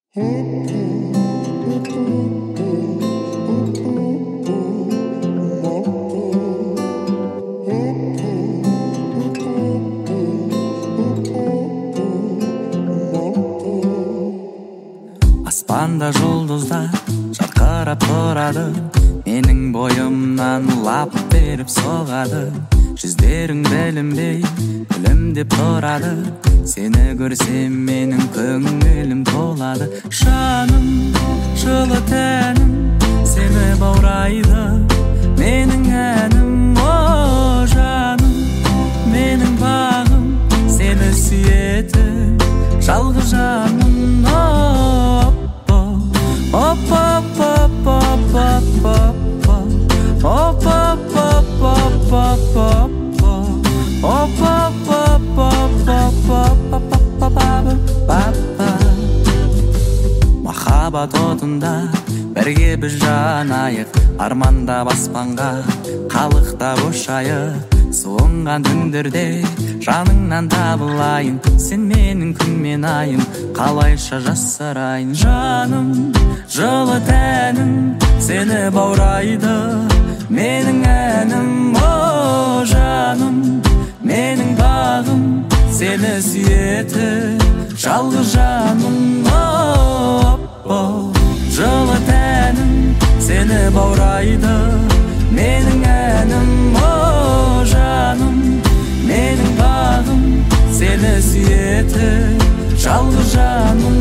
Аспанда жұлдыздар жарқырап тұрады, менің бойымнан лап беріп соғады. Жүздерің білінбей күлімдеп тұрады, сені көрсем менің көңілім толады. Жаным, жылы тәнім сені баурайды, менің әнім. О жаным, менің бағым сені сүйеді, жалғыз жаным. Махаббат отында бірге біз жанайық, армандап аспанға қалықтап ұшайық. Суынған түндерде жаныңнан табылайын, сен менің күн мен айым, қалайша жасырайын. Жаным, жылы тәнім сені баурайды, менің әнім. О жаным, менің бағым сені сүйеді, жалғыз жаным. О жылы тәнім сені баурайды, менің әнім. О жаным, менің бағым сені сүйеді, жалғыз жаным.